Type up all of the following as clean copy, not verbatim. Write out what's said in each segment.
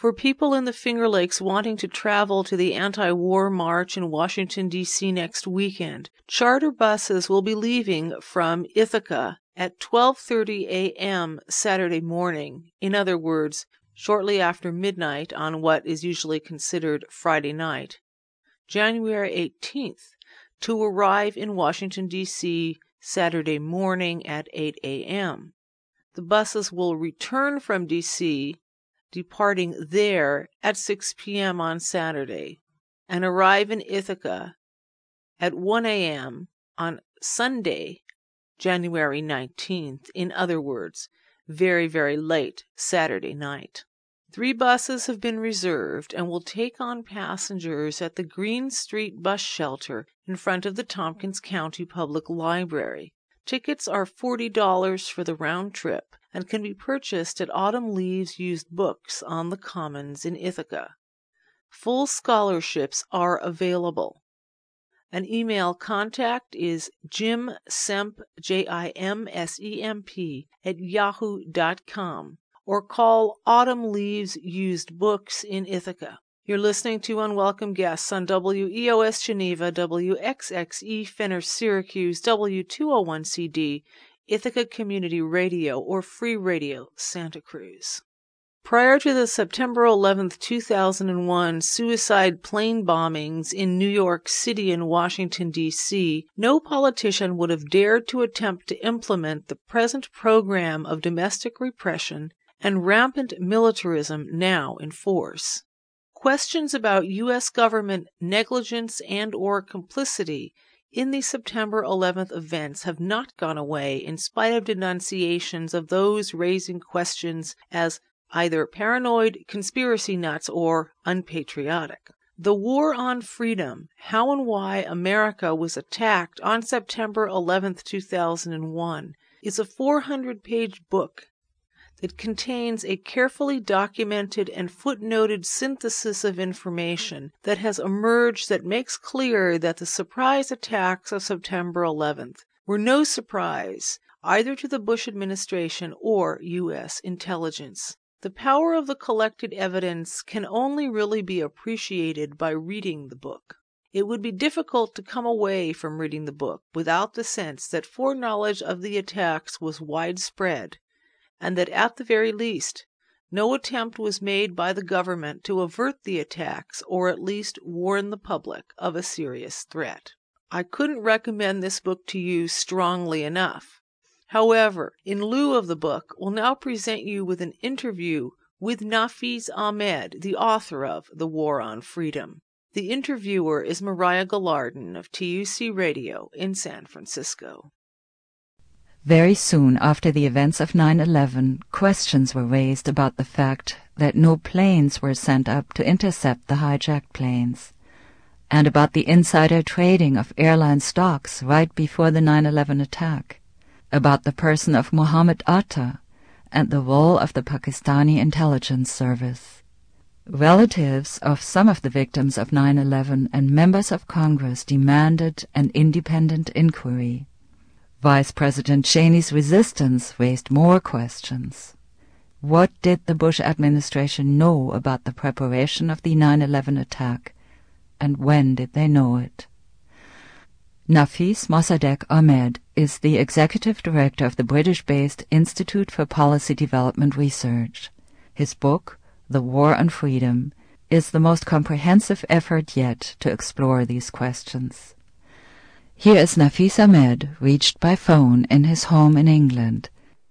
For people in the Finger Lakes wanting to travel to the anti-war march in Washington, D.C. next weekend, charter buses will be leaving from Ithaca at 12:30 a.m. Saturday morning, in other words, shortly after midnight on what is usually considered Friday night, January 18th, to arrive in Washington, D.C. Saturday morning at 8 a.m. The buses will return from D.C., departing there at 6 p.m. on Saturday, and arrive in Ithaca at 1 a.m. on Sunday, January 19th, in other words, very, very late Saturday night. 3 buses have been reserved and will take on passengers at the Green Street bus shelter in front of the Tompkins County Public Library. Tickets are $40 for the round trip and can be purchased at Autumn Leaves Used Books on the Commons in Ithaca. Full scholarships are available. An email contact is jimsemp, JIMSEMP, @yahoo.com, or call Autumn Leaves Used Books in Ithaca. You're listening to Unwelcome Guests on WEOS Geneva, WXXE Fenner Syracuse, W201CD, Ithaca Community Radio, or Free Radio, Santa Cruz. Prior to the September 11, 2001 suicide plane bombings in New York City and Washington, D.C., no politician would have dared to attempt to implement the present program of domestic repression and rampant militarism now in force. Questions about U.S. government negligence and/or complicity in the September 11th events have not gone away in spite of denunciations of those raising questions as either paranoid conspiracy nuts or unpatriotic. The War on Freedom, How and Why America Was Attacked on September 11, 2001, is a 400-page book that contains a carefully documented and footnoted synthesis of information that has emerged that makes clear that the surprise attacks of September 11th were no surprise either to the Bush administration or U.S. intelligence. The power of the collected evidence can only really be appreciated by reading the book. It would be difficult to come away from reading the book without the sense that foreknowledge of the attacks was widespread, and that at the very least, no attempt was made by the government to avert the attacks or at least warn the public of a serious threat. I couldn't recommend this book to you strongly enough. However, in lieu of the book, we'll now present you with an interview with Nafeez Ahmed, the author of The War on Freedom. The interviewer is Mariah Gallardon of TUC Radio in San Francisco. Very soon after the events of 9/11, questions were raised about the fact that no planes were sent up to intercept the hijacked planes, and about the insider trading of airline stocks right before the 9/11 attack, about the person of Mohammed Atta, and the role of the Pakistani intelligence service. Relatives of some of the victims of 9/11 and members of Congress demanded an independent inquiry. Vice President Cheney's resistance raised more questions. What did the Bush administration know about the preparation of the 9/11 attack, and when did they know it? Nafeez Mossadegh Ahmed is the executive director of the British-based Institute for Policy Development Research. His book, The War on Freedom, is the most comprehensive effort yet to explore these questions. Here is Nafeez Ahmed, reached by phone in his home in England.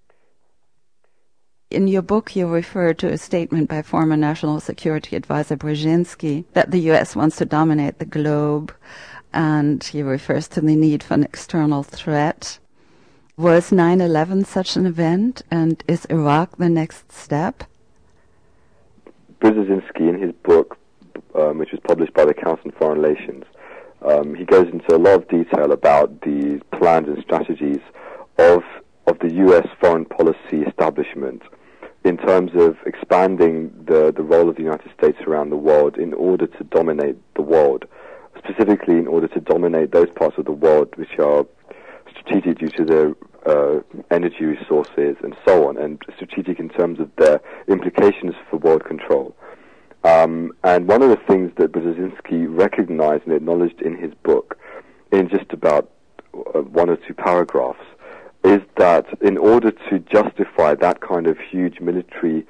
In your book, you refer to a statement by former National Security Advisor Brzezinski that the U.S. wants to dominate the globe, and he refers to the need for an external threat. Was 9/11 such an event, and is Iraq the next step? Brzezinski, in his book, which was published by the Council on Foreign Relations, he goes into a lot of detail about the plans and strategies of the U.S. foreign policy establishment in terms of expanding the role of the United States around the world in order to dominate the world, specifically in order to dominate those parts of the world which are strategic due to their energy resources and so on, and strategic in terms of their implications for world control. And one of the things that Brzezinski recognized and acknowledged in his book, in just about one or two paragraphs, is that in order to justify that kind of huge military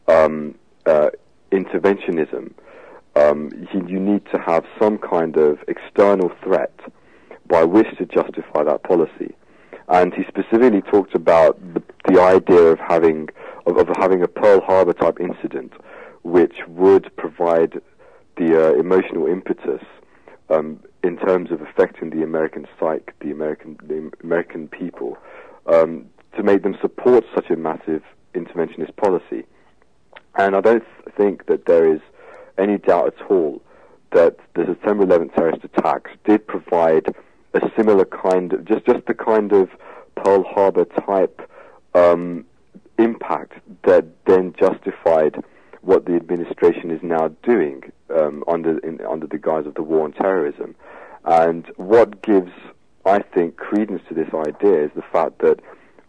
interventionism, you need to have some kind of external threat by which to justify that policy. And he specifically talked about the idea of having a Pearl Harbor type incident, which would provide the emotional impetus in terms of affecting the American psyche, the American people, to make them support such a massive interventionist policy. And I don't think that there is any doubt at all that the September 11th terrorist attacks did provide a similar kind of, just the kind of Pearl Harbor type impact that then justified what the administration is now doing under the guise of the war on terrorism. And what gives, I think, credence to this idea is the fact that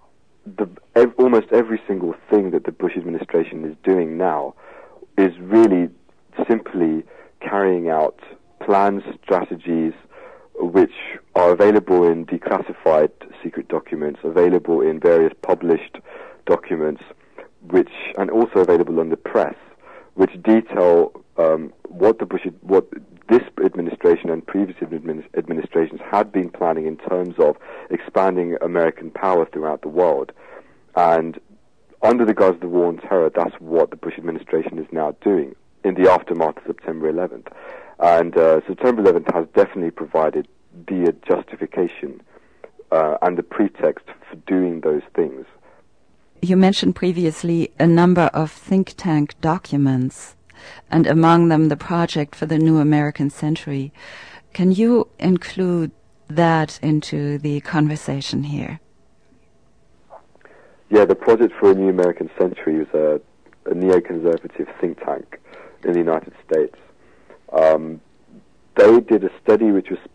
almost every single thing that the Bush administration is doing now is really simply carrying out plans, strategies, which are available in declassified secret documents, available in various published documents, and also available in the press, which detail what this administration and previous administrations had been planning in terms of expanding American power throughout the world. And under the guise of the war on terror, that's what the Bush administration is now doing in the aftermath of September 11th. And September 11th has definitely provided the justification and the pretext for doing those things. You mentioned previously a number of think tank documents, and among them the Project for the New American Century. Can you include that into the conversation here? Yeah, the Project for a New American Century was a neoconservative think tank in the United States. They did a study which was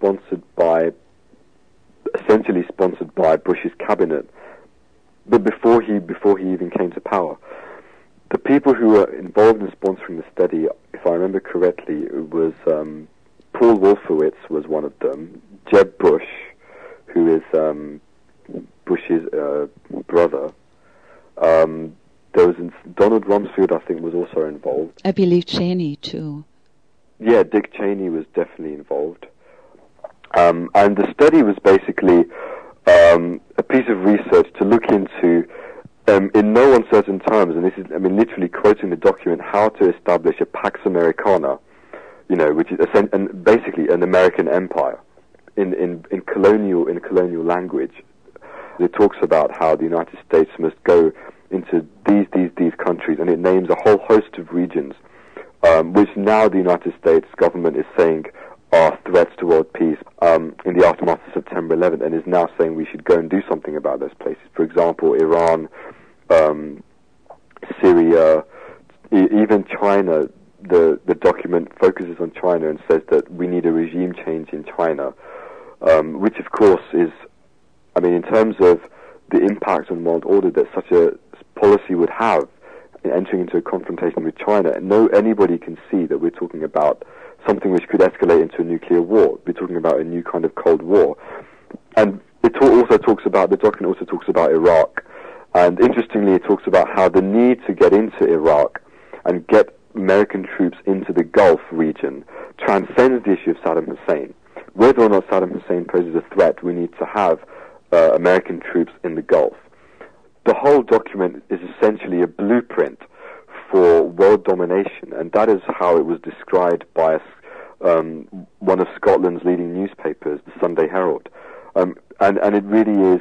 essentially sponsored by Bush's cabinet, but before he even came to power. The people who were involved in sponsoring the study, if I remember correctly, it was Paul Wolfowitz was one of them, Jeb Bush, who is Bush's brother. There was Donald Rumsfeld, I think, was also involved. I believe Cheney too. Yeah, Dick Cheney was definitely involved. And the study was basically a piece of research to look into, in no uncertain terms, and this is, literally quoting the document, how to establish a Pax Americana, which is basically an American empire in colonial language. It talks about how the United States must go into these countries, and it names a whole host of regions, which now the United States government is saying are threats to world peace in the aftermath of September 11th, and is now saying we should go and do something about those places. For example, Iran, Syria, even China. The document focuses on China and says that we need a regime change in China, which of course is, in terms of the impact on world order that such a policy would have in entering into a confrontation with China, anybody can see that we're talking about something which could escalate into a nuclear war. We're talking about a new kind of Cold War. And the document also talks about Iraq. And interestingly, it talks about how the need to get into Iraq and get American troops into the Gulf region transcends the issue of Saddam Hussein. Whether or not Saddam Hussein poses a threat, we need to have American troops in the Gulf. The whole document is essentially a blueprint for world domination, and that is how it was described by one of Scotland's leading newspapers, the Sunday Herald. And it really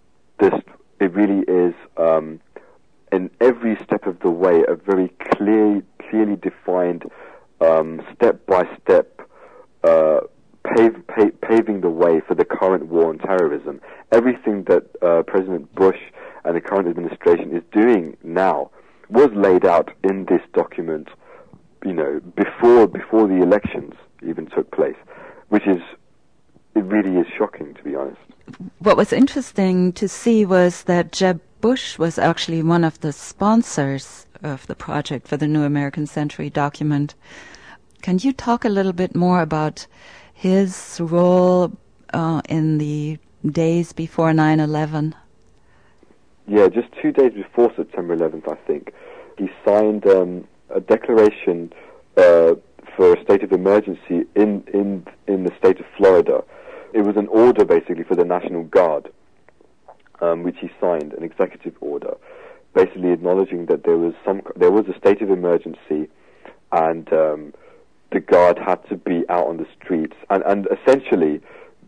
is in every step of the way a very clearly defined step-by-step paving the way for the current war on terrorism. Everything that President Bush and the current administration is doing now was laid out in this document, before the elections even took place, it really is shocking, to be honest. What was interesting to see was that Jeb Bush was actually one of the sponsors of the project for the New American Century document. Can you talk a little bit more about his role in the days before 9/11? Yeah, just 2 days before September 11th, I think, he signed a declaration for a state of emergency in the state of Florida. It was an order, basically, for the National Guard, which he signed, an executive order, basically acknowledging that there was a state of emergency, and the Guard had to be out on the streets, and essentially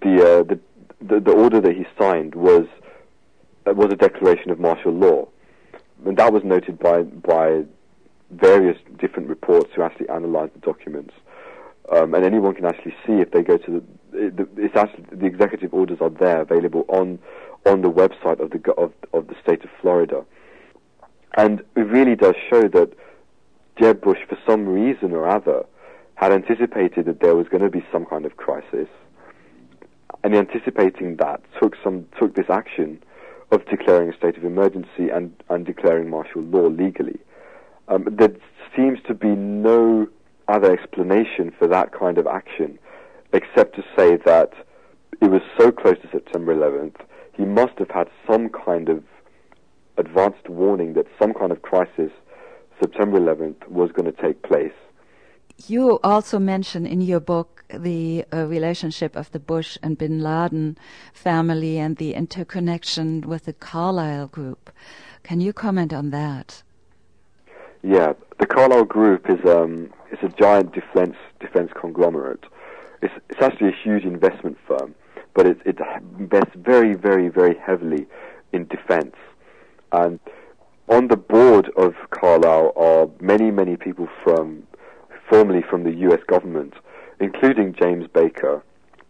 the order that he signed was a declaration of martial law, and that was noted by various different reports who actually analysed the documents, and anyone can actually see if they go to it's actually the executive orders are there available on the website of the state of Florida, and it really does show that Jeb Bush, for some reason or other, had anticipated that there was going to be some kind of crisis, and anticipating that took this action of declaring a state of emergency and declaring martial law legally. There seems to be no other explanation for that kind of action except to say that it was so close to September 11th, he must have had some kind of advanced warning that some kind of crisis, September 11th, was going to take place. You also mention in your book the relationship of the Bush and bin Laden family and the interconnection with the Carlyle Group. Can you comment on that? Yeah, the Carlyle Group is a giant defense conglomerate. It's actually a huge investment firm, but it invests very, very, very heavily in defense. And on the board of Carlyle are many, many people formerly from the U.S. government, including James Baker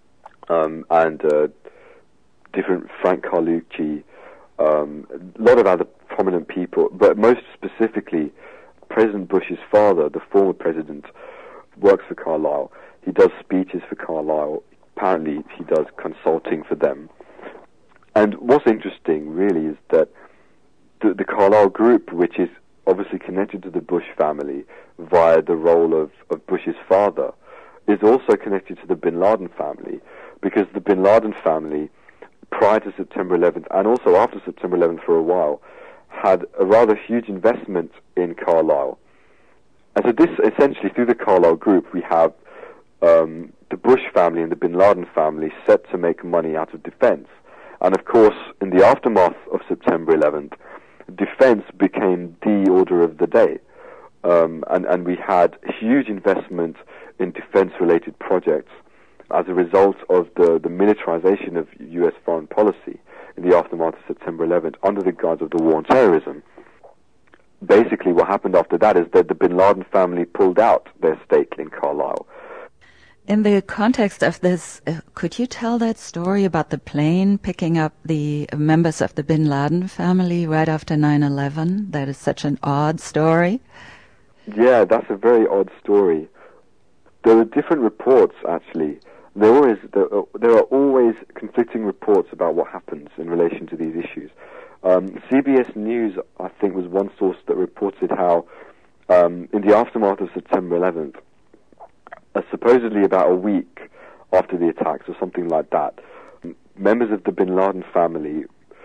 and different Frank Carlucci, a lot of other prominent people, but most specifically, President Bush's father, the former president, works for Carlyle. He does speeches for Carlyle. Apparently, he does consulting for them. And what's interesting, really, is that the Carlyle Group, which is obviously connected to the Bush family via the role of Bush's father, is also connected to the bin Laden family, because the bin Laden family, prior to September 11th, and also after September 11th for a while, had a rather huge investment in Carlyle. And so this, essentially, through the Carlyle Group, we have the Bush family and the bin Laden family set to make money out of defense. And of course, in the aftermath of September 11th, defense became the order of the day. And we had huge investment in defense-related projects as a result of the militarization of U.S. foreign policy in the aftermath of September 11th under the guise of the war on terrorism. Basically, what happened after that is that the bin Laden family pulled out their stake in Carlyle. In the context of this, could you tell that story about the plane picking up the members of the bin Laden family right after 9/11? That is such an odd story. Yeah, that's a very odd story. There are different reports, actually. There are always conflicting reports about what happens in relation to these issues. CBS News, I think, was one source that reported how, in the aftermath of September 11th, supposedly about a week after the attacks or something like that, members of the bin Laden family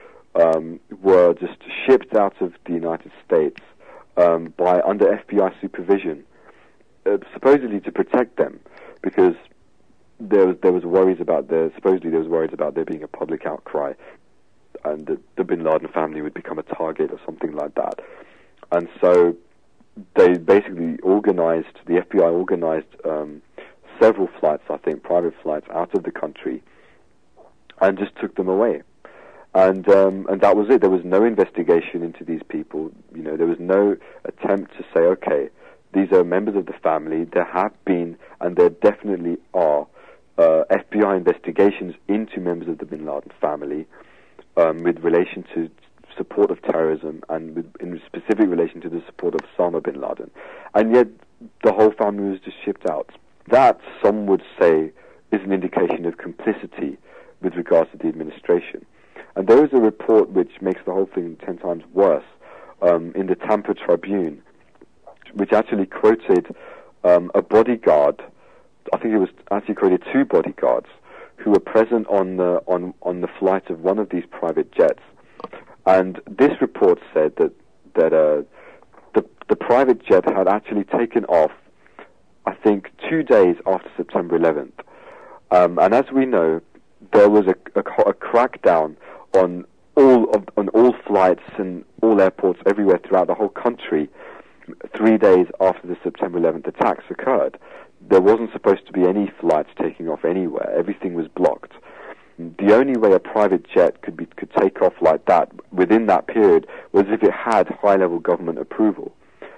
were just shipped out of the United States under FBI supervision, supposedly to protect them, because there was worries about there being a public outcry, and the bin Laden family would become a target or something like that. And so they basically the FBI organized several flights, I think, private flights out of the country, and just took them away. And that was it. There was no investigation into these people. There was no attempt to say, okay, these are members of the family. There have been, and there definitely are, FBI investigations into members of the bin Laden family with relation to support of terrorism and in specific relation to the support of Osama bin Laden. And yet the whole family was just shipped out. That, some would say, is an indication of complicity with regards to the administration. And there is a report which makes the whole thing 10 times worse in the Tampa Tribune, which actually quoted a bodyguard. I think it was actually quoted 2 bodyguards who were present on the flight of one of these private jets, and this report said that the private jet had actually taken off, I think, 2 days after September 11th, and as we know, there was a crackdown on all flights and all airports everywhere throughout the whole country 3 days after the September 11th attacks occurred. There wasn't supposed to be any flights taking off anywhere. Everything was blocked. The only way a private jet could take off like that within that period was if it had high-level government approval.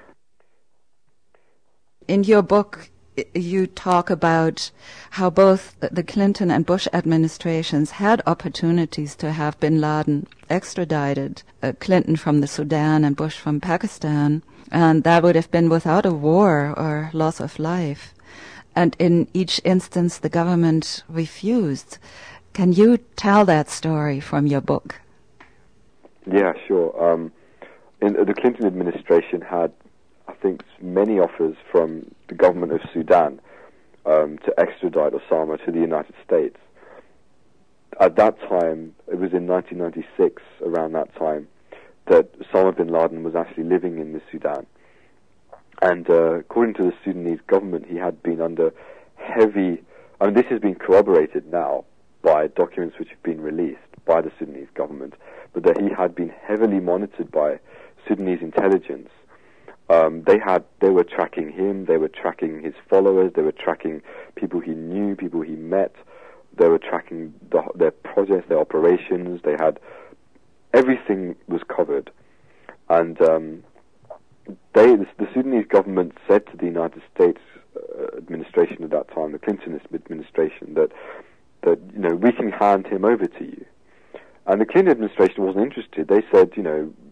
In your book, you talk about how both the Clinton and Bush administrations had opportunities to have bin Laden extradited, Clinton from the Sudan and Bush from Pakistan, and that would have been without a war or loss of life. And in each instance, the government refused. Can you tell that story from your book? Yeah, sure. The Clinton administration had, I think, many offers from the government of Sudan to extradite Osama to the United States. At that time, it was in 1996, around that time, that Osama bin Laden was actually living in the Sudan. And according to the Sudanese government, he had been under heavy... this has been corroborated now by documents which have been released by the Sudanese government, but that he had been heavily monitored by Sudanese intelligence. They were tracking him, they were tracking his followers, they were tracking people he knew, people he met, they were tracking their projects, their operations. They had... everything was covered. And the Sudanese government said to the United States administration at that time, the Clinton administration, that we can hand him over to you. And the Clinton administration wasn't interested. They said, we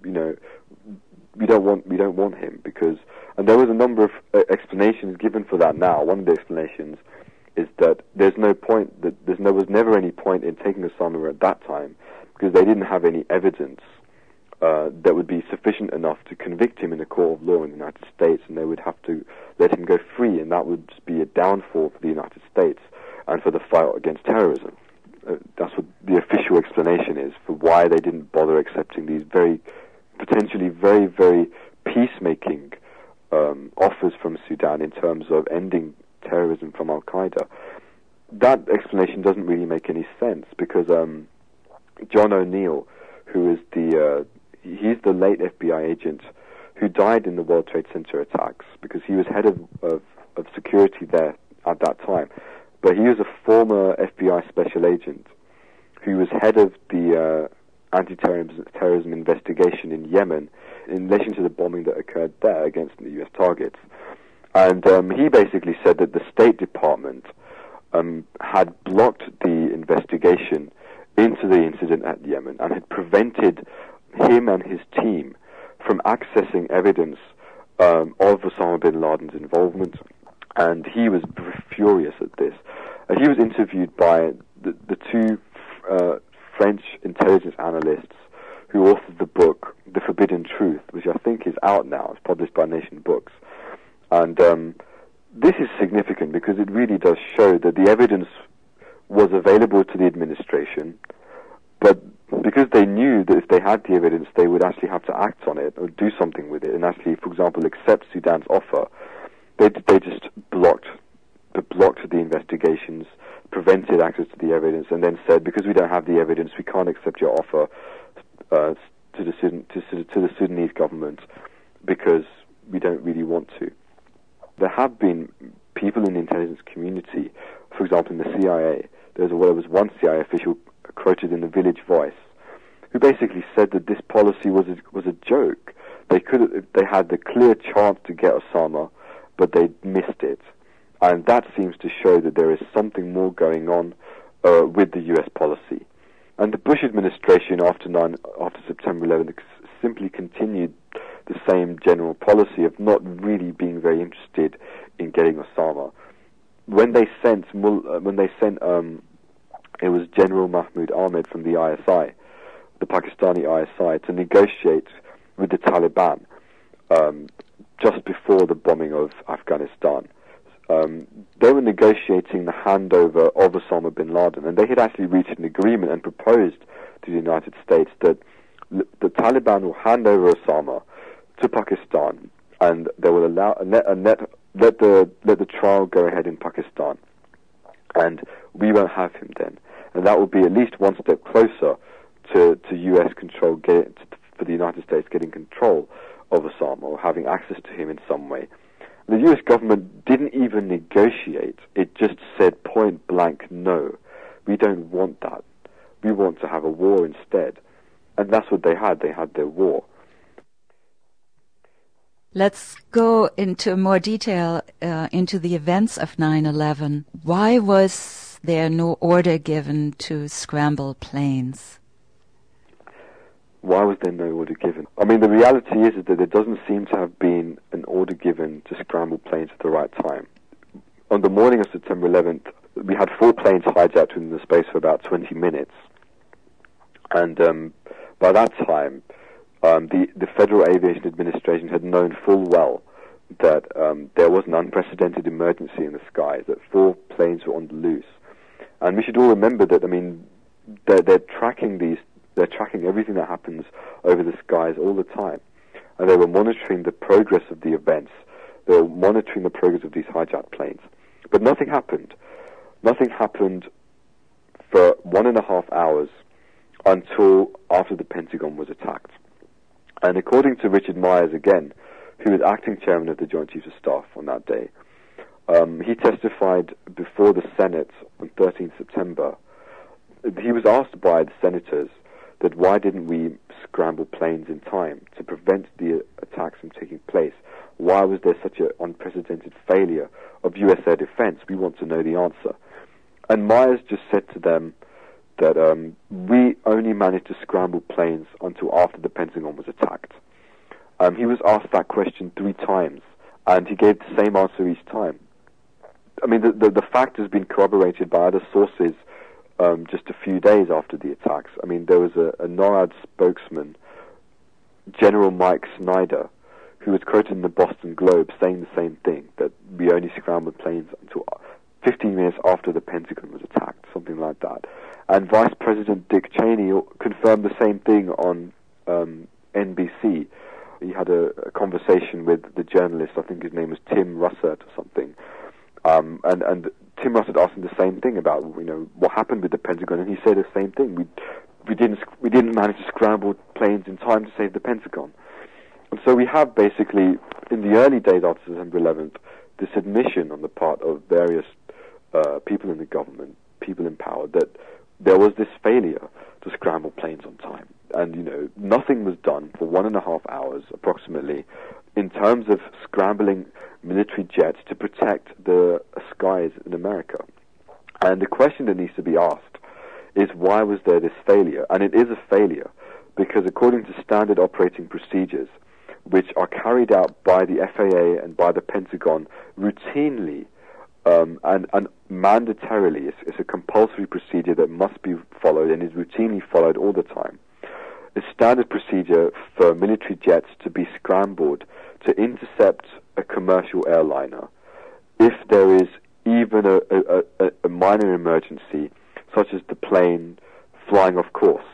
don't want him because, and there was a number of explanations given for that. Now, one of the explanations is that there was never any point in taking Osama at that time because they didn't have any evidence that would be sufficient enough to convict him in a court of law in the United States, and they would have to let him go free, and that would be a downfall for the United States and for the fight against terrorism. That's what the official explanation is for why they didn't bother accepting these potentially very, very peacemaking offers from Sudan in terms of ending terrorism from Al-Qaeda. That explanation doesn't really make any sense because John O'Neill, who is he's the late FBI agent who died in the World Trade Center attacks because he was head of security there at that time. But he was a former FBI special agent who was head of the anti-terrorism investigation in Yemen in relation to the bombing that occurred there against the U.S. targets. And he basically said that the State Department had blocked the investigation into the incident at Yemen and had prevented him and his team from accessing evidence of Osama bin Laden's involvement, and he was furious at this. He was interviewed by the 2 French intelligence analysts who authored the book The Forbidden Truth, which I think is out now. It's published by Nation Books. And this is significant because it really does show that the evidence was available to the administration, but because they knew that if they had the evidence, they would actually have to act on it or do something with it and actually, for example, accept Sudan's offer, they just blocked the investigations, prevented access to the evidence, and then said, because we don't have the evidence, we can't accept your offer to the Sudanese government because we don't really want to. There have been people in the intelligence community, for example, in the CIA. There was one CIA official quoted in the Village Voice, who basically said that this policy was a joke. They had the clear chance to get Osama, but they missed it, and that seems to show that there is something more going on with the U.S. policy. And the Bush administration after September 11th simply continued the same general policy of not really being very interested in getting Osama. When they sent it was General Mahmoud Ahmed from the ISI, the Pakistani ISI, to negotiate with the Taliban just before the bombing of Afghanistan. They were negotiating the handover of Osama bin Laden, and they had actually reached an agreement and proposed to the United States that the Taliban will hand over Osama to Pakistan, and they will allow let the trial go ahead in Pakistan, and we won't have him then, and that will be at least one step closer to U.S. control, for the United States getting control of Osama or having access to him in some way. The U.S. government didn't even negotiate. It just said point blank, no, we don't want that. We want to have a war instead. And that's what they had. They had their war. Let's go into more detail into the events of 9/11. Why was there no order given to scramble planes? Why was there no order given? I mean, the reality is that there doesn't seem to have been an order given to scramble planes at the right time. On the morning of September 11th, we had 4 planes hijacked within the space of about 20 minutes. And by that time, the Federal Aviation Administration had known full well that there was an unprecedented emergency in the skies, that 4 planes were on the loose. And we should all remember that, I mean, they're tracking everything that happens over the skies all the time. And they were monitoring the progress of the events. They were monitoring the progress of these hijacked planes. But nothing happened. Nothing happened for 1.5 hours until after the Pentagon was attacked. And according to Richard Myers again, who was acting chairman of the Joint Chiefs of Staff on that day, he testified before the Senate on 13th September. He was asked by the senators that why didn't we scramble planes in time to prevent the attacks from taking place? Why was there such an unprecedented failure of U.S. air defense? We want to know the answer. And Myers just said to them that we only managed to scramble planes until after the Pentagon was attacked. He was asked that question 3 times, and he gave the same answer each time. I mean, the fact has been corroborated by other sources just a few days after the attacks. I mean, there was a NORAD spokesman, General Mike Snyder, who was quoted in the Boston Globe saying the same thing, that we only scrambled planes until 15 minutes after the Pentagon was attacked, something like that. And Vice President Dick Cheney confirmed the same thing on NBC. He had a conversation with the journalist, I think his name was Tim Russert or something, and Tim Russert asked him the same thing about, you know, what happened with the Pentagon, and he said the same thing. We didn't manage to scramble planes in time to save the Pentagon. And so we have basically, in the early days after September 11th, this admission on the part of various people in the government, people in power, that there was this failure to scramble planes on time. And, you know, nothing was done for 1.5 hours, approximately, in terms of scrambling military jets to protect the skies in America. And the question that needs to be asked is, why was there this failure? And it is a failure because according to standard operating procedures, which are carried out by the FAA and by the Pentagon routinely and mandatorily, it's a compulsory procedure that must be followed and is routinely followed all the time. It's standard procedure for military jets to be scrambled to intercept a commercial airliner if there is even a minor emergency, such as the plane flying off course.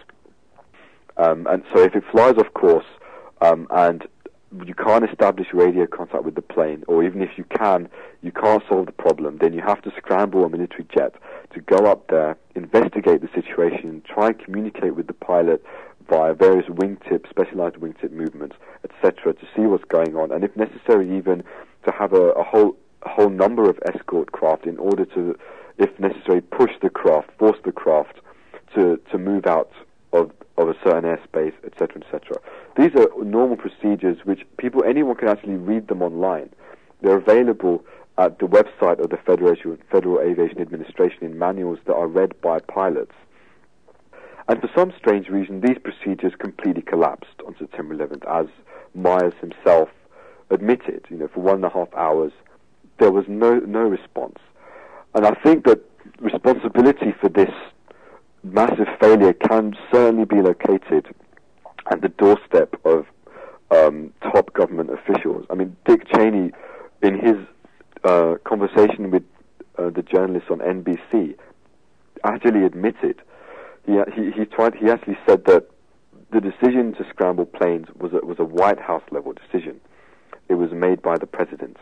And so if it flies off course and you can't establish radio contact with the plane, or even if you can't solve the problem, then you have to scramble a military jet to go up there, investigate the situation, try and communicate with the pilot via various wingtip, specialized wingtip movements, etc., to see what's going on, and if necessary, even to have a whole number of escort craft in order to, if necessary, force the craft to move out of a certain airspace, etc., etc. These are normal procedures which anyone can actually read them online. They're available at the website of the Federal Aviation Administration in manuals that are read by pilots. And for some strange reason, these procedures completely collapsed on September 11th, as Myers himself admitted. You know, for 1.5 hours, there was no response. And I think that responsibility for this massive failure can certainly be located at the doorstep of top government officials. I mean, Dick Cheney, in his conversation with the journalists on NBC, actually admitted he actually said that the decision to scramble planes was a White House level decision. It was made by the president.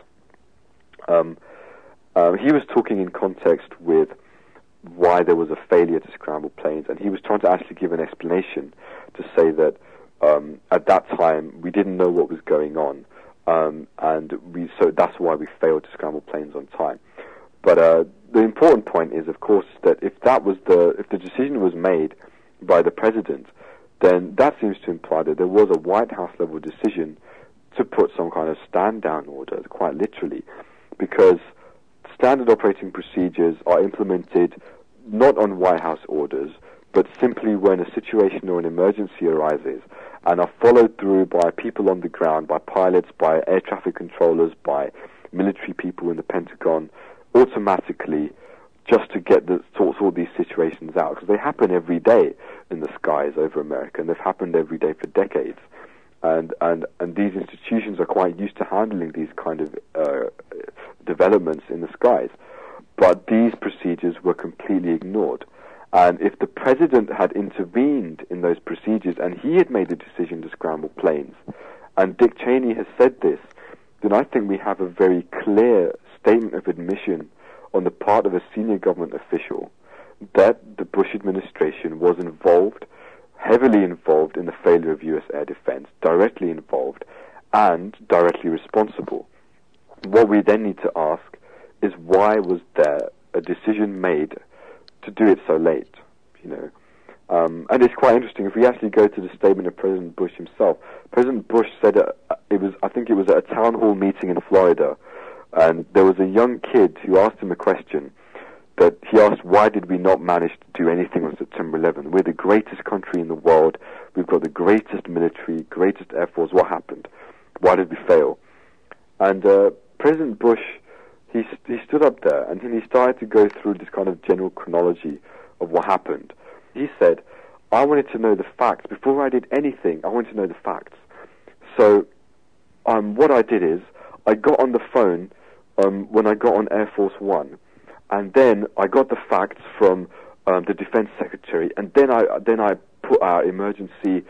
He was talking in context with why there was a failure to scramble planes, and he was trying to actually give an explanation to say that at that time we didn't know what was going on, so that's why we failed to scramble planes on time. But the important point is, of course, that if the decision was made by the president, then that seems to imply that there was a White House level decision to put some kind of stand down order, quite literally, because standard operating procedures are implemented not on White House orders, but simply when a situation or an emergency arises, and are followed through by people on the ground, by pilots, by air traffic controllers, by military people in the Pentagon, automatically, just to get sort these situations out, because they happen every day in the skies over America, and they've happened every day for decades. And these institutions are quite used to handling these kind of developments in the skies. But these procedures were completely ignored. And if the president had intervened in those procedures and he had made the decision to scramble planes, and Dick Cheney has said this, then I think we have a very clear statement of admission on the part of a senior government official that the Bush administration was involved, heavily involved in the failure of U.S. air defense, directly involved, and directly responsible. What we then need to ask is, why was there a decision made to do it so late? And it's quite interesting. If we actually go to the statement of President Bush himself, President Bush said I think it was at a town hall meeting in Florida, and there was a young kid who asked him a question. That he asked, why did we not manage to do anything on September 11th? We're the greatest country in the world. We've got the greatest military, greatest air force. What happened? Why did we fail? And President Bush, he stood up there and he started to go through this kind of general chronology of what happened. He said, I wanted to know the facts. Before I did anything, I wanted to know the facts. So what I did is, I got on the phone when I got on Air Force One, and then I got the facts from the Defense Secretary, and then I put our emergency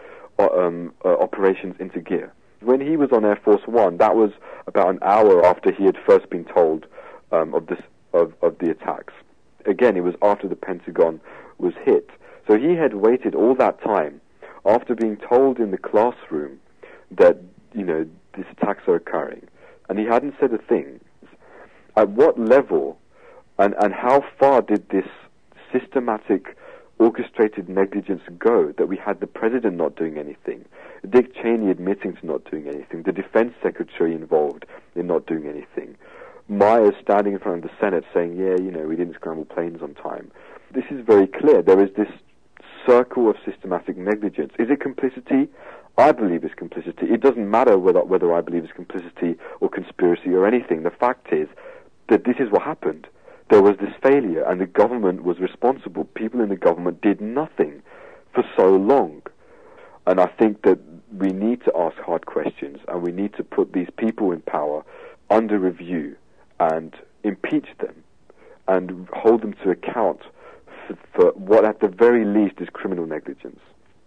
operations into gear. When he was on Air Force One, that was about an hour after he had first been told of the attacks. Again, it was after the Pentagon was hit. So he had waited all that time after being told in the classroom that, these attacks are occurring, and he hadn't said a thing. At what level and how far did this systematic, orchestrated negligence go that we had the president not doing anything, Dick Cheney admitting to not doing anything, the defense secretary involved in not doing anything, Myers standing in front of the Senate saying, we didn't scramble planes on time. This is very clear. There is this circle of systematic negligence. Is it complicity? I believe it's complicity. It doesn't matter whether I believe it's complicity or conspiracy or anything. The fact is that this is what happened. There was this failure, and the government was responsible. People in the government did nothing for so long. And I think that we need to ask hard questions, and we need to put these people in power under review and impeach them and hold them to account for what at the very least is criminal negligence.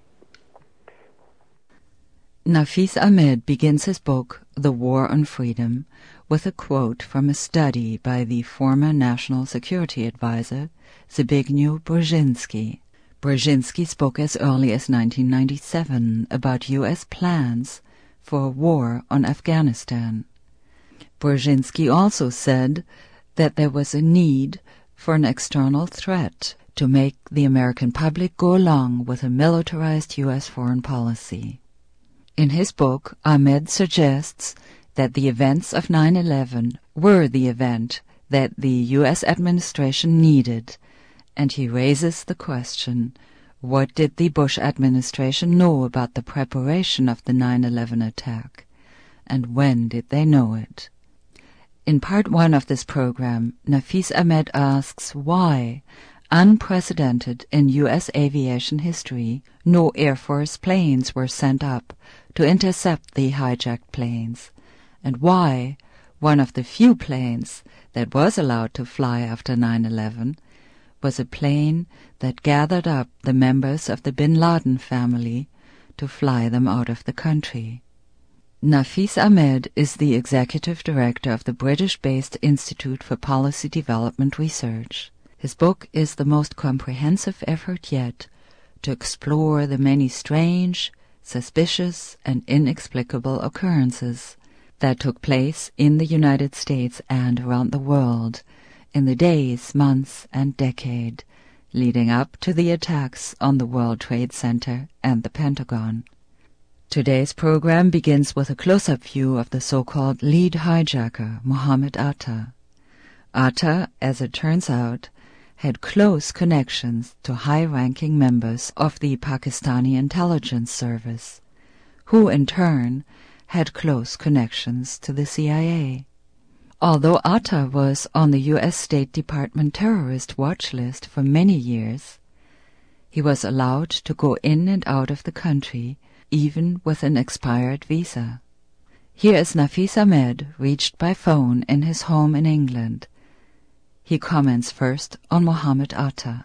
Nafis Ahmed begins his book, The War on Freedom, with a quote from a study by the former National Security Advisor, Zbigniew Brzezinski. Brzezinski spoke as early as 1997 about U.S. plans for a war on Afghanistan. Brzezinski also said that there was a need for an external threat to make the American public go along with a militarized U.S. foreign policy. In his book, Ahmed suggests that the events of 9/11 were the event that the U.S. administration needed, and he raises the question, what did the Bush administration know about the preparation of the 9/11 attack, and when did they know it? In part 1 of this program, Nafis Ahmed asks why, unprecedented in U.S. aviation history, no Air Force planes were sent up to intercept the hijacked planes, and why one of the few planes that was allowed to fly after 9/11 was a plane that gathered up the members of the Bin Laden family to fly them out of the country. Nafis Ahmed is the executive director of the British-based Institute for Policy Development Research. His book is the most comprehensive effort yet to explore the many strange, suspicious, and inexplicable occurrences that took place in the United States and around the world in the days, months, and decade leading up to the attacks on the World Trade Center and the Pentagon. Today's program begins with a close-up view of the so-called lead hijacker, Mohammed Atta. Atta, as it turns out, had close connections to high-ranking members of the Pakistani intelligence service, who in turn had close connections to the CIA. Although Atta was on the U.S. State Department terrorist watch list for many years, he was allowed to go in and out of the country even with an expired visa. Here is Nafis Ahmed, reached by phone in his home in England. He comments first on Mohammed Atta.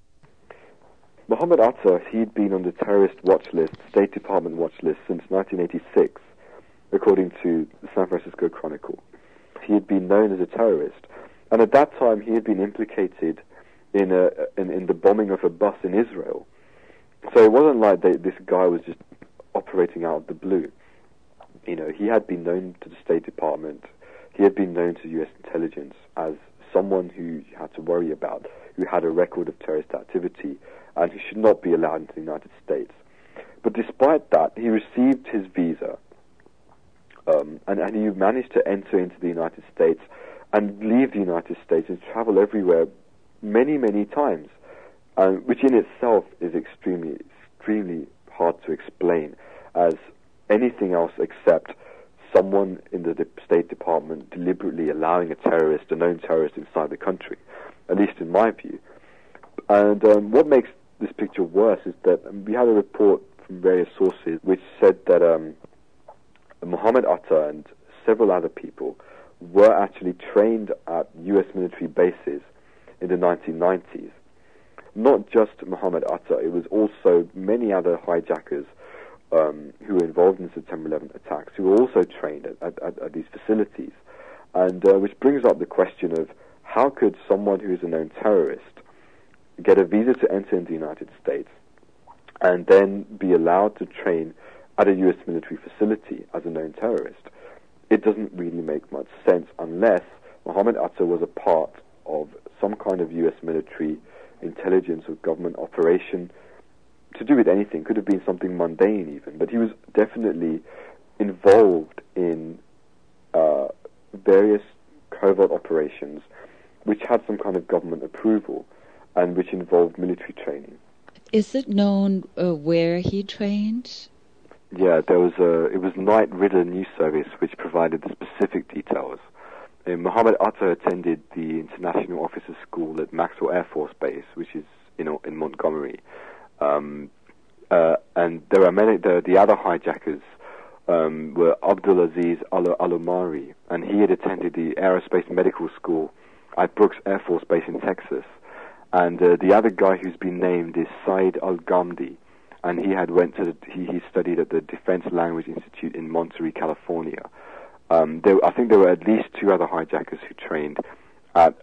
Mohammed Atta, he'd been on the terrorist watch list, State Department watch list, since 1986, according to the San Francisco Chronicle. He had been known as a terrorist, and at that time he had been implicated in the bombing of a bus in Israel. So it wasn't like this guy was just operating out of the blue. You know, he had been known to the State Department, he had been known to U.S. intelligence as someone who you had to worry about, who had a record of terrorist activity, and who should not be allowed into the United States. But despite that, he received his visa, and he managed to enter into the United States and leave the United States and travel everywhere many, many times, which in itself is extremely, extremely hard to explain as anything else except someone in the State Department deliberately allowing a known terrorist inside the country, at least in my view. And what makes this picture worse is that we had a report from various sources which said that Mohammed Atta and several other people were actually trained at U.S. military bases in the 1990s. Not just Mohammed Atta, it was also many other hijackers who were involved in the September 11 attacks, who were also trained at these facilities. And which brings up the question of how could someone who is a known terrorist get a visa to enter into the United States and then be allowed to train at a U.S. military facility as a known terrorist? It doesn't really make much sense unless Mohammed Atta was a part of some kind of U.S. military intelligence or government operation to do with anything. Could have been something mundane even, but he was definitely involved in various covert operations which had some kind of government approval and which involved military training. Is it known where he trained? Yeah, it was Knight Ridder News Service which provided the specific details. Mohammed Atta attended the International Officers School at Maxwell Air Force Base, which is in Montgomery. And there are many. The other hijackers were Abdulaziz Al-Omari, and he had attended the Aerospace Medical School at Brooks Air Force Base in Texas. And the other guy who's been named is Saeed Al-Ghamdi, and he had he studied at the Defense Language Institute in Monterey, California. I think there were at least two other hijackers who trained at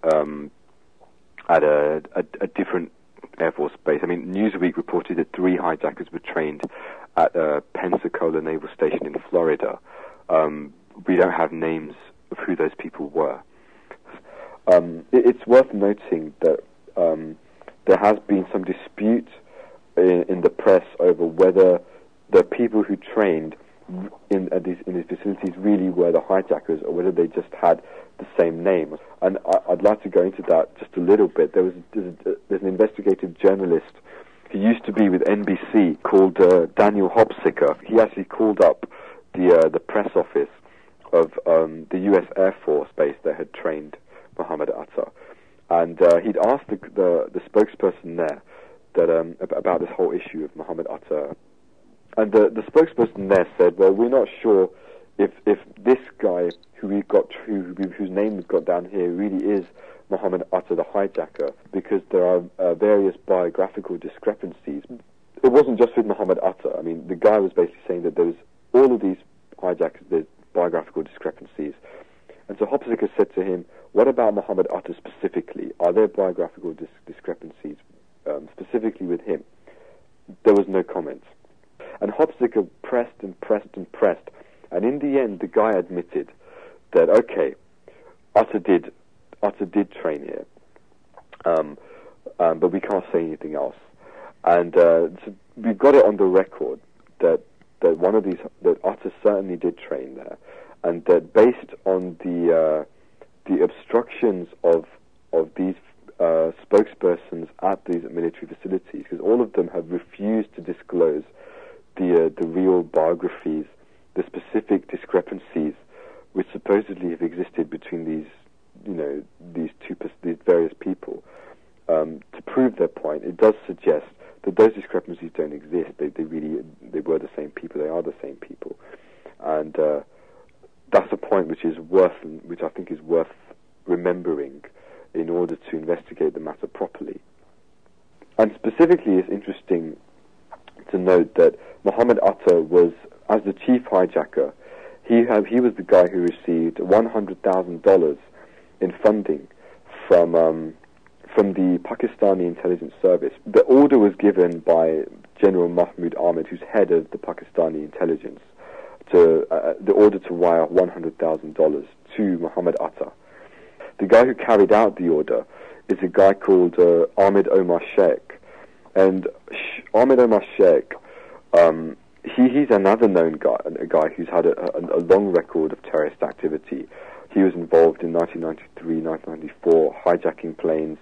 a different Air Force base. I mean, Newsweek reported that 3 hijackers were trained at Pensacola Naval Station in Florida. We don't have names of who those people were. It's worth noting that there has been some dispute in the press over whether the people who trained in these facilities really were the hijackers or whether they just had the same name. And I'd like to go into that just a little bit. There's an investigative journalist who used to be with NBC called Daniel Hopsicker. He actually called up the press office of the U.S. Air Force base that had trained Mohammed Atta, and he'd asked the spokesperson there that about this whole issue of Mohammed Atta And the spokesperson there said, well, we're not sure if this guy whose name we've got down here really is Mohammed Atta, the hijacker, because there are various biographical discrepancies. It wasn't just with Mohammed Atta. I mean, the guy was basically saying that there was all of these hijackers, there's biographical discrepancies. And so Hopsicker said to him, what about Mohammed Atta specifically? Are there biographical discrepancies specifically with him? There was no comment. And Hopsicker pressed and pressed and pressed. And in the end, the guy admitted that, okay, Atta did train here, but we can't say anything else. And so we've got it on the record that Atta certainly did train there, and that based on the obstructions of these spokespersons at these military facilities, because all of them have refused to disclose the real biographies, the specific discrepancies which supposedly have existed between these various people. To prove their point, it does suggest that those discrepancies don't exist. They were the same people. They are the same people, and that's a point which I think is worth remembering in order to investigate the matter properly. And specifically, it's interesting to note that Mohammed Atta was, as the chief hijacker, he was the guy who received $100,000 in funding from the Pakistani intelligence service. The order was given by General Mahmoud Ahmed, who's head of the Pakistani intelligence, the order to wire $100,000 to Mohammed Atta. The guy who carried out the order is a guy called Ahmed Omar Sheikh. And Ahmed Omar Sheikh, he's another known guy, a guy who's had a long record of terrorist activity. He was involved in 1993, 1994, hijacking planes,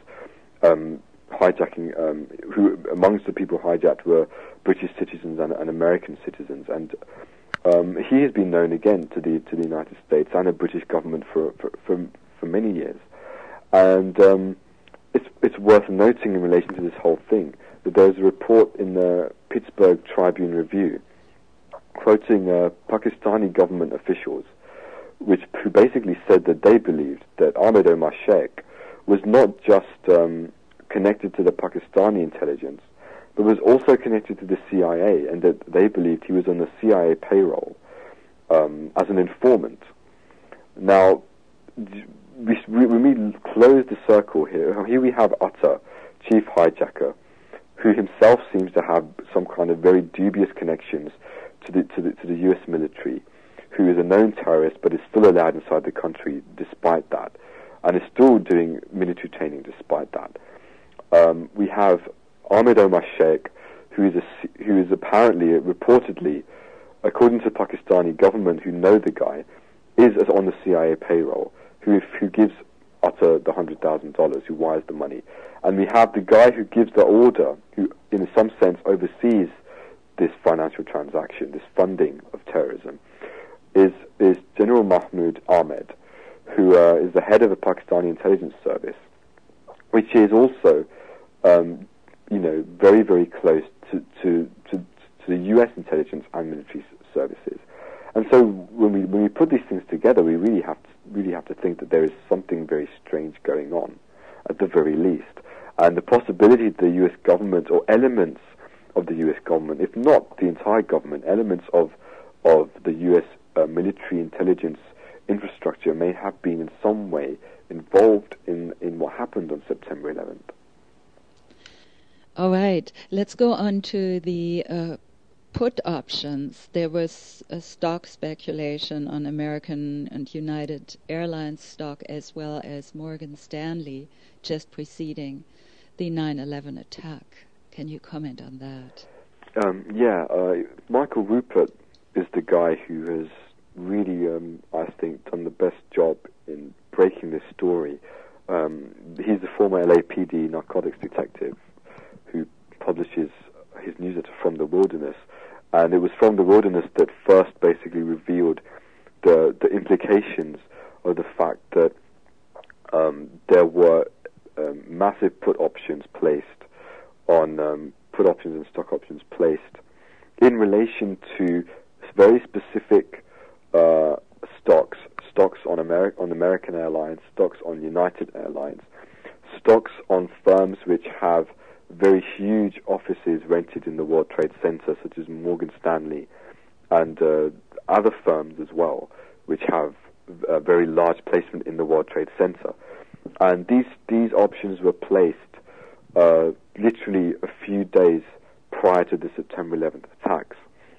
who amongst the people hijacked were British citizens and American citizens. And he has been known again to the United States and the British government for many years. And it's worth noting in relation to this whole thing that there's a report in the Pittsburgh Tribune Review quoting Pakistani government officials who basically said that they believed that Ahmed Omar Sheikh was not just connected to the Pakistani intelligence, but was also connected to the CIA, and that they believed he was on the CIA payroll as an informant. Now, when we close the circle here we have Atta, chief hijacker, who himself seems to have some kind of very dubious connections to the U.S. military, who is a known terrorist but is still allowed inside the country despite that, and is still doing military training despite that. We have Ahmed Omar Sheikh, who is apparently, reportedly, according to the Pakistani government, who know the guy, is on the CIA payroll, who gives Atta the $100,000, who wires the money. And we have the guy who gives the order, who in some sense oversees this financial transaction, this funding of terrorism, is General Mahmoud Ahmed, who is the head of the Pakistani intelligence service, which is also, very, very close to the U.S. intelligence and military services. And so when we put these things together, we really have to think that there is something very strange going on, at the very least. And the possibility that the U.S. government, or elements of the U.S. government, if not the entire government, elements of the U.S. Military intelligence infrastructure may have been in some way involved in what happened on September 11th. All right, let's go on to the put options. There was a stock speculation on American and United Airlines stock, as well as Morgan Stanley, just preceding the 9/11 attack. Can you comment on that? Michael Rupert is the guy who has really, I think, done the best job in breaking this story. He's the former LAPD narcotics detective who publishes his newsletter From the Wilderness, and it was From the Wilderness that first basically revealed the implications of the fact that there were massive put options and stock options placed in relation to very specific stocks on American Airlines, stocks on United Airlines, stocks on firms which have very huge offices rented in the World Trade Center, such as Morgan Stanley, and other firms as well, which have a very large placement in the World Trade Center. And these options were placed literally a few days prior to the September 11th attacks.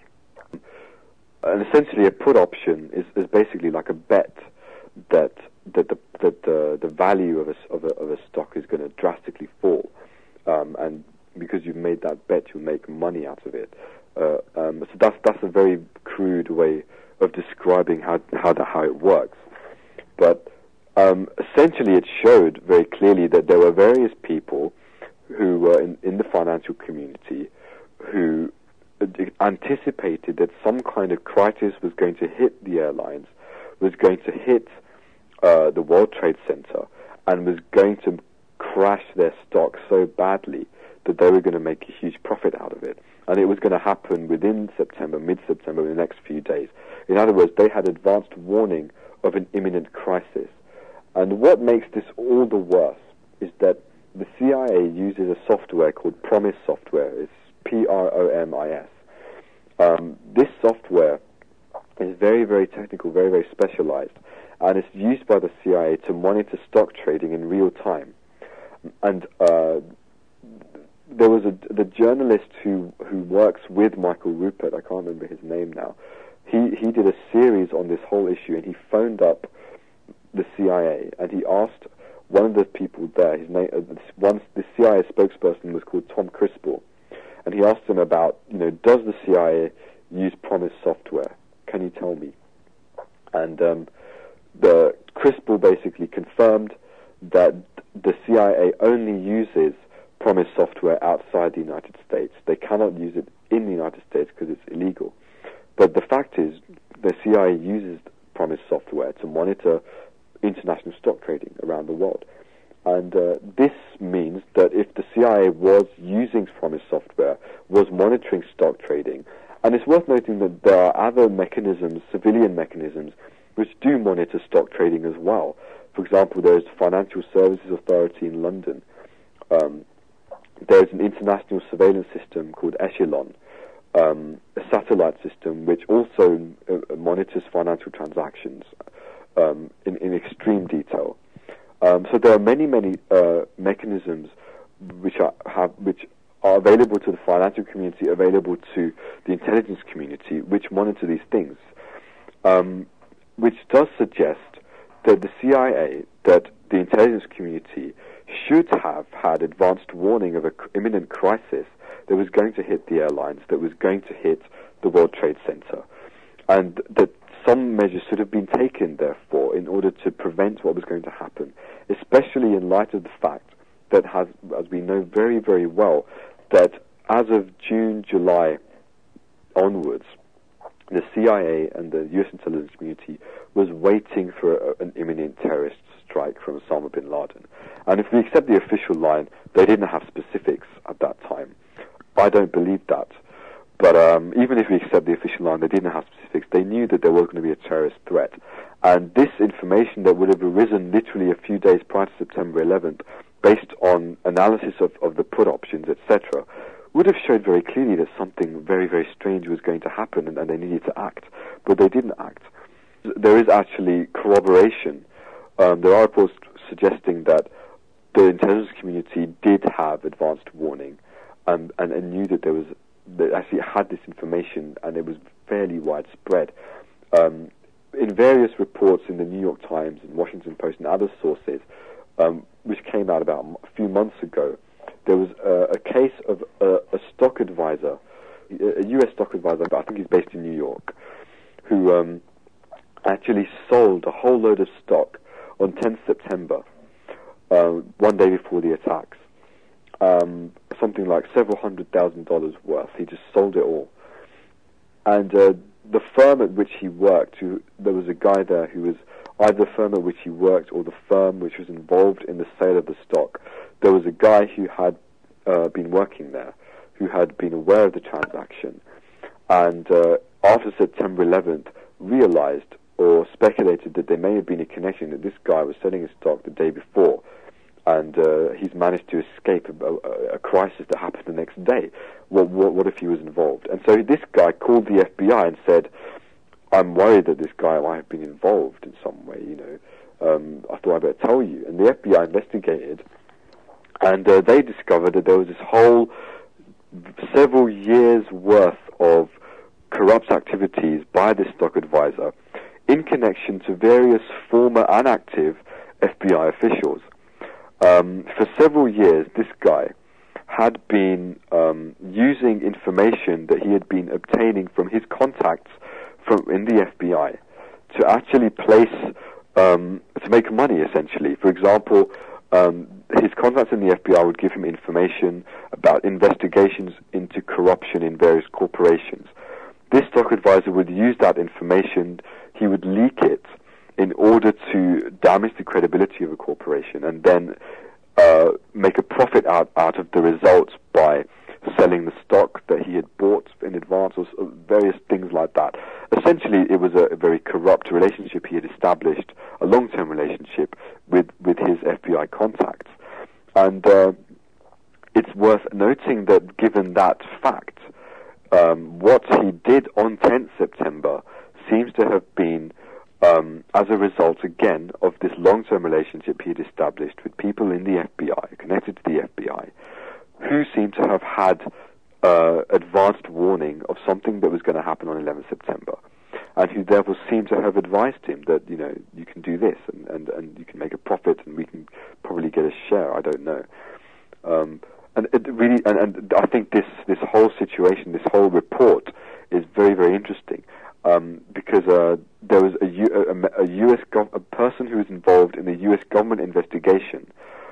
And essentially, a put option is basically like a bet that the value of a stock is going to drastically fall, and because you've made that bet, you'll make money out of it. So that's a very crude way of describing how it works. But essentially, it showed very clearly that there were various people who were in the financial community who anticipated that some kind of crisis was going to hit the airlines, was going to hit the World Trade Center, and was going to crash their stock so badly that they were going to make a huge profit out of it. And it was going to happen within September, mid-September, in the next few days. In other words, they had advanced warning of an imminent crisis. And what makes this all the worse is that the CIA uses a software called PROMIS software. It's PROMIS. This software is very, very technical, very, very specialized, and it's used by the CIA to monitor stock trading in real time. And there was the journalist who works with Michael Rupert, I can't remember his name now, he did a series on this whole issue, and he phoned up the CIA, and he asked one of the people there, his name, the CIA spokesperson was called Tom Crispell, and he asked him about, does the CIA use PROMIS software? Can you tell me? And the Crispell basically confirmed that the CIA only uses PROMIS software outside the United States. They cannot use it in the United States because it's illegal. But the fact is, the CIA uses PROMIS software to monitor international stock trading around the world. And this means that if the CIA was using PROMIS software, was monitoring stock trading, and it's worth noting that there are other mechanisms, civilian mechanisms, which do monitor stock trading as well. For example, there's the Financial Services Authority in London. There's an international surveillance system called Echelon, a satellite system which also monitors financial transactions in extreme detail. So there are many mechanisms which are available to the financial community, available to the intelligence community, which monitor these things, which does suggest that the CIA, that the intelligence community should have had advanced warning of an imminent crisis that was going to hit the airlines, that was going to hit the World Trade Center, and that some measures should have been taken, therefore, in order to prevent what was going to happen, especially in light of the fact that, as we know very, very well, that as of June, July onwards, the CIA and the U.S. intelligence community was waiting for an imminent terrorist strike from Osama bin Laden. And if we accept the official line, they didn't have specifics at that time. I don't believe that. But even if we accept the official line, they didn't have specifics. They knew that there was going to be a terrorist threat. And this information that would have arisen literally a few days prior to September 11th, based on analysis of the put options, etc., would have showed very clearly that something very, very strange was going to happen and they needed to act. But they didn't act. There is actually corroboration. There are reports suggesting that the intelligence community did have advanced warning and knew that they actually had this information, and it was fairly widespread. In various reports in the New York Times and Washington Post and other sources, which came out about a few months ago, there was a case of a stock advisor, a U.S. stock advisor, I think he's based in New York, who actually sold a whole load of stock on 10th September, one day before the attacks. Something like several $100,000 worth. He just sold it all. And the firm at which he worked, there was a guy there who was either the firm at which he worked or the firm which was involved in the sale of the stock. There was a guy who had been working there, who had been aware of the transaction, and after September 11th realized or speculated that there may have been a connection, that this guy was selling his stock the day before, and he's managed to escape a crisis that happened the next day. What if he was involved? And so this guy called the FBI and said, I'm worried that this guy might have been involved in some way, I thought I'd better tell you. And the FBI investigated, and they discovered that there was this whole several years' worth of corrupt activities by this stock advisor in connection to various former and active FBI officials. For several years, this guy had been using information that he had been obtaining from his contacts in the FBI to actually place, to make money, essentially. For example, his contacts in the FBI would give him information about investigations into corruption in various corporations. This stock advisor would use that information, he would leak it in order to damage the credibility of a corporation, and then make a profit out of the results by selling the stock that he had bought in advance, or various things like that. Essentially, it was a very corrupt relationship he had established, a long-term relationship with his FBI contacts. And it's worth noting that given that fact, what he did on 10th September seems to have been as a result, again, of this long-term relationship he had established with people in the FBI, connected to the FBI, who seem to have had advanced warning of something that was going to happen on 11th September, and who therefore seem to have advised him that, you can do this, and you can make a profit, and we can probably get a share, I don't know. And it really, and I think this whole situation, this whole report is very, very interesting, because there was a person who was involved in the U.S. government investigation,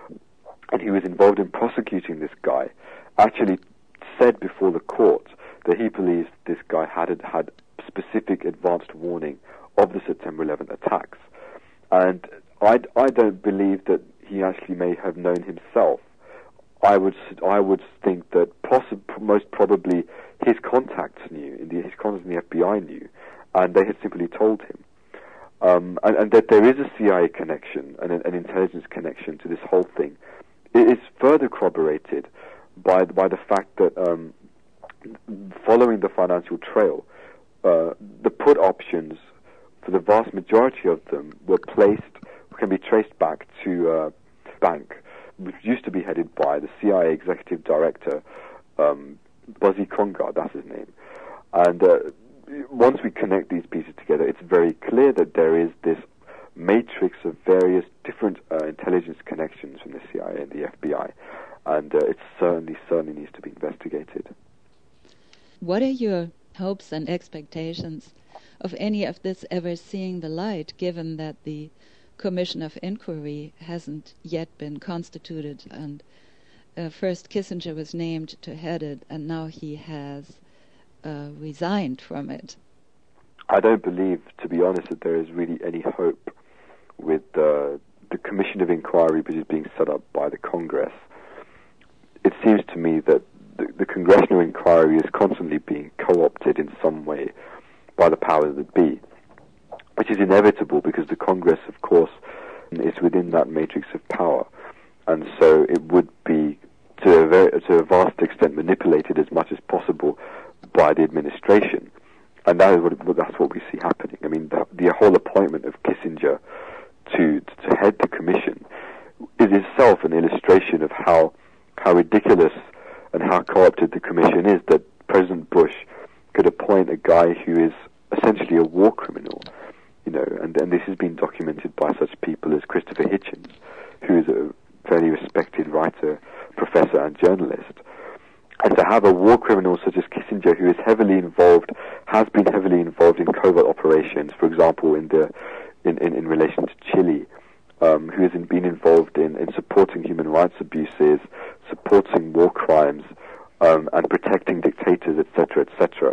and he was involved in prosecuting this guy, actually said before the court that he believes this guy had specific advanced warning of the September 11th attacks. And I don't believe that he actually may have known himself. I would think that most probably his contacts knew, his contacts in the FBI knew, and they had simply told him. And that there is a CIA connection and an intelligence connection to this whole thing. It is further corroborated by the fact that following the financial trail, the put options, for the vast majority of them, can be traced back to a bank, which used to be headed by the CIA executive director, Buzzy Congar, that's his name. And once we connect these pieces together, it's very clear that there is this matrix of various different intelligence connections from the CIA and the FBI, and it certainly needs to be investigated. What are your hopes and expectations of any of this ever seeing the light, given that the Commission of Inquiry hasn't yet been constituted, and first Kissinger was named to head it, and now he has resigned from it? I don't believe, to be honest, that there is really any hope with the Commission of Inquiry which is being set up by the Congress. It seems to me that the Congressional Inquiry is constantly being co-opted in some way by the powers that be, which is inevitable because the Congress, of course, is within that matrix of power, and so it would be to a vast extent manipulated as much as possible by the administration, and that's what we see happening. I mean, the whole appointment of Kissinger to head the commission is itself an illustration of how ridiculous and how co-opted the commission is, that President Bush could appoint a guy who is essentially a war criminal, and this has been documented by such people as Christopher Hitchens, who is a fairly respected writer, professor, and journalist. And to have a war criminal such as Kissinger, who is has been heavily involved in covert operations, for example, in relation to Chile, who has been involved in supporting human rights abuses, supporting war crimes, and protecting dictators, etc., etc.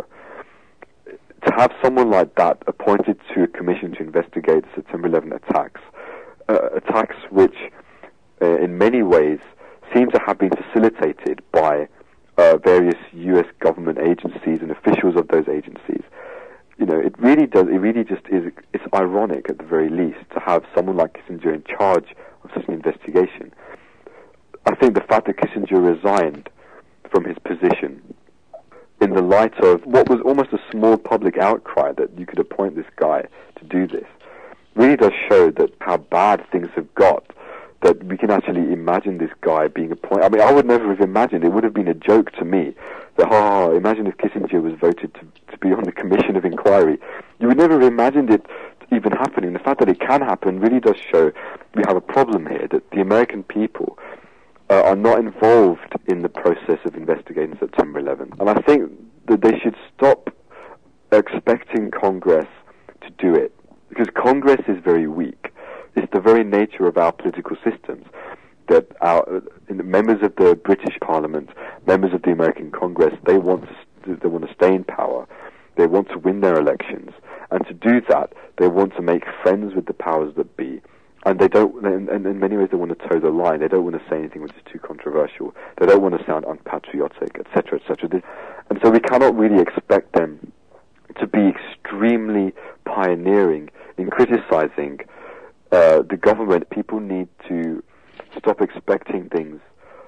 To have someone like that appointed to a commission to investigate the September 11 attacks which in many ways seem to have been facilitated by various U.S. government agencies and officials of those agencies. It really just is, it's ironic at the very least to have someone like Kissinger in charge of such an investigation. I think the fact that Kissinger resigned from his position in the light of what was almost a small public outcry that you could appoint this guy to do this really does show that how bad things have got, that we can actually imagine this guy being appointed. I mean, I would never have imagined. It would have been a joke to me that, imagine if Kissinger was voted to be on the Commission of Inquiry. You would never have imagined it even happening. The fact that it can happen really does show we have a problem here, that the American people are not involved in the process of investigating September 11th. And I think that they should stop expecting Congress to do it, because Congress is very weak. It's the very nature of our political systems that members of the British Parliament, members of the American Congress, they want to stay in power. They want to win their elections, and to do that, they want to make friends with the powers that be. And they don't, and in many ways, they want to toe the line. They don't want to say anything which is too controversial. They don't want to sound unpatriotic, etc., etc. And so we cannot really expect them to be extremely pioneering in criticizing the government. People need to stop expecting things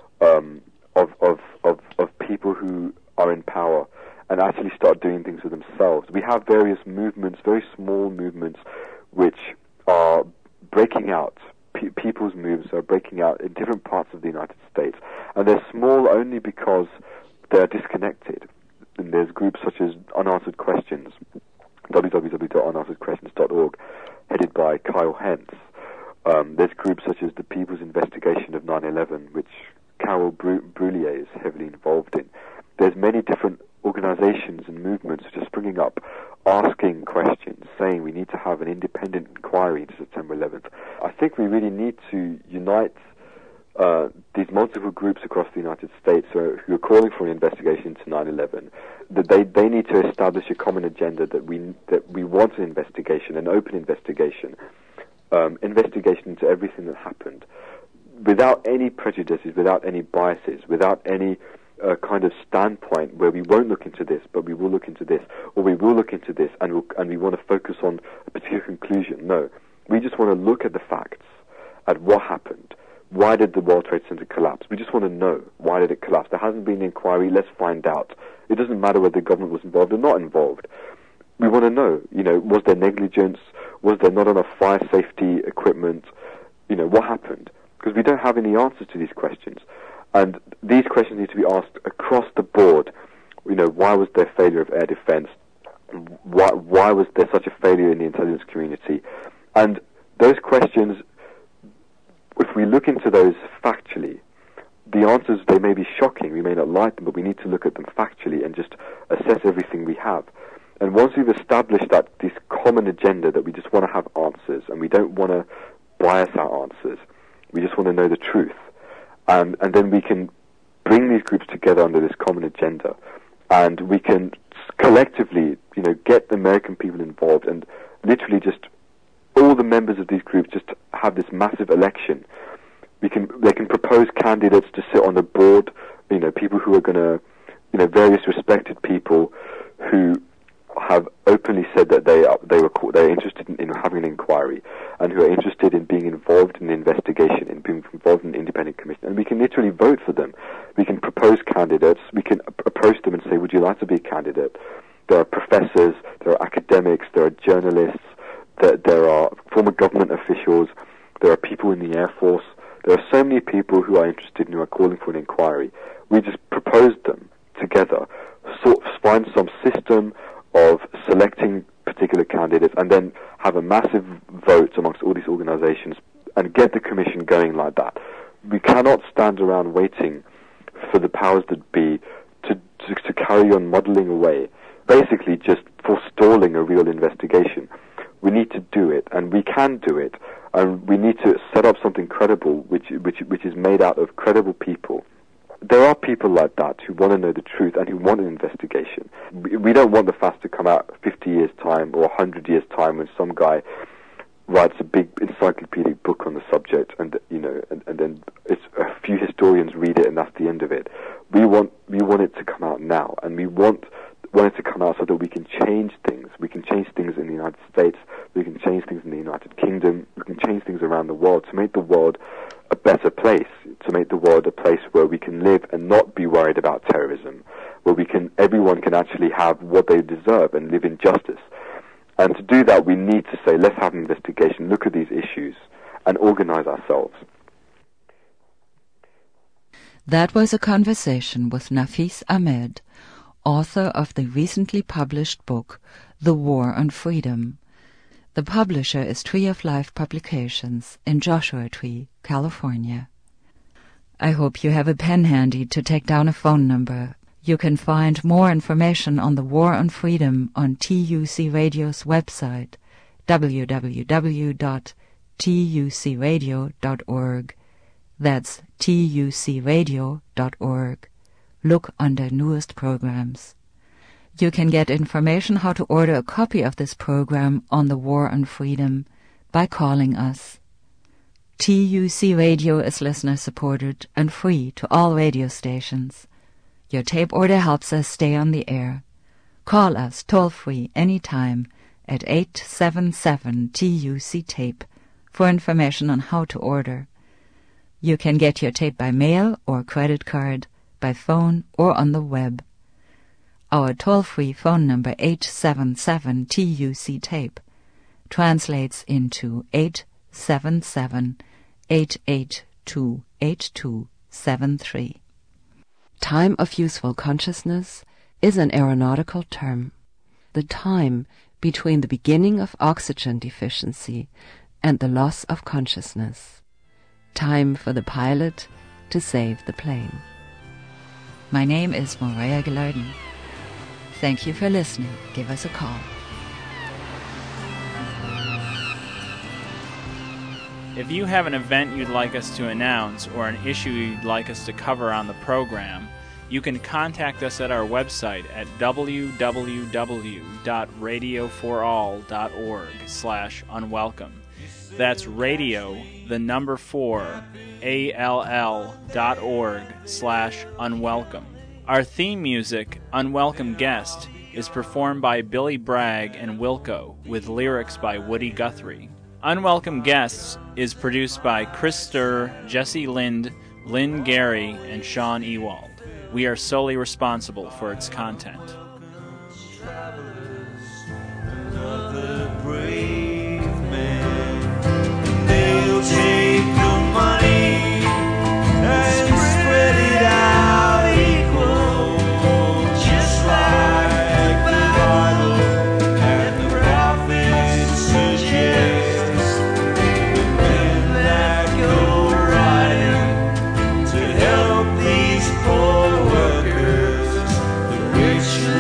of people who are in power and actually start doing things for themselves. We have various movements, very small movements, which are breaking out. People's movements are breaking out in different parts of the United States, and they're small only because they're disconnected. And there's groups such as Unanswered Questions, www.unansweredquestions.org, headed by Kyle Hentz. There's groups such as the People's Investigation of 9/11, which Carol Brullier is heavily involved in. There's many different organizations and movements which are springing up, asking questions, saying we need to have an independent inquiry into September 11th. I think we really need to unite these multiple groups across the United States who are calling for an investigation into 9/11. That they need to establish a common agenda that we want an investigation, an open investigation, investigation into everything that happened, without any prejudices, without any biases, without any kind of standpoint where we won't look into this, but we will look into this, or we will look into this, and we want to focus on a particular conclusion. No, we just want to look at the facts, at what happened. Why did the World Trade Center collapse? We just want to know, why did it collapse? There hasn't been an inquiry, let's find out. It doesn't matter whether the government was involved or not involved. We want to know, was there negligence? Was there not enough fire safety equipment? What happened? Because we don't have any answers to these questions. And these questions need to be asked across the board. Why was there failure of air defense? Why was there such a failure in the intelligence community? And those questions, if we look into those factually, the answers, they may be shocking, we may not like them, but we need to look at them factually and just assess everything we have. And once we've established this common agenda that we just want to have answers, and we don't want to bias our answers, we just want to know the truth. And then we can bring these groups together under this common agenda, and we can collectively, get the American people involved, and literally just all the members of these groups just have this massive election. They can propose candidates to sit on the board, people who are going to, various respected people who have openly said that they're interested in having an inquiry, and who are interested in being involved in the investigation, in being involved in an independent commission. And we can literally vote for them. We can propose candidates. We can approach them and say, would you like to be a candidate? There are professors, there are academics, there are journalists, there are former government officials, there are people in the Air Force. There are so many people who are interested and who are calling for an inquiry. We just propose them together, find some system of selecting particular candidates, and then have a massive vote amongst all these organizations and get the commission going like that. We cannot stand around waiting for the powers that be to carry on muddling away, basically just forestalling a real investigation. We need to do it, and we can do it, and we need to set up something credible, which is made out of credible people. There are people like that who want to know the truth and who want an investigation. We don't want the facts to come out 50 years' time or 100 years' time when some guy writes a big encyclopedic book on the subject, and then it's a few historians read it and that's the end of it. We want it to come out now, and we want it to come out so that we can change things. We can change things in the United States. We can change things in the United Kingdom. We can change things around the world to make the world a better place, to make the world a place where we can live and not be worried about terrorism, where everyone can actually have what they deserve and live in justice. And to do that, we need to say, let's have an investigation, look at these issues, and organize ourselves. That was a conversation with Nafis Ahmed, author of the recently published book, The War on Freedom. The publisher is Tree of Life Publications in Joshua Tree, California. I hope you have a pen handy to take down a phone number. You can find more information on the War on Freedom on TUC Radio's website, www.tucradio.org. That's tucradio.org. Look under Newest Programs. You can get information how to order a copy of this program on the War on Freedom by calling us. TUC Radio is listener-supported and free to all radio stations. Your tape order helps us stay on the air. Call us toll-free anytime at 877-TUC-TAPE for information on how to order. You can get your tape by mail or credit card, by phone or on the web. Our toll-free phone number 877-TUC-TAPE translates into 877-882-8273. Time of useful consciousness is an aeronautical term. The time between the beginning of oxygen deficiency and the loss of consciousness. Time for the pilot to save the plane. My name is Moreya Gilardin. Thank you for listening. Give us a call. If you have an event you'd like us to announce or an issue you'd like us to cover on the program, you can contact us at our website at www.radioforall.org/unwelcome. That's radio, the number 4, ALL.org/unwelcome. Our theme music, Unwelcome Guest, is performed by Billy Bragg and Wilco, with lyrics by Woody Guthrie. Unwelcome Guests is produced by Chris Sturr, Jesse Lind, Lynn Gary, and Sean Ewald. We are solely responsible for its content. Rich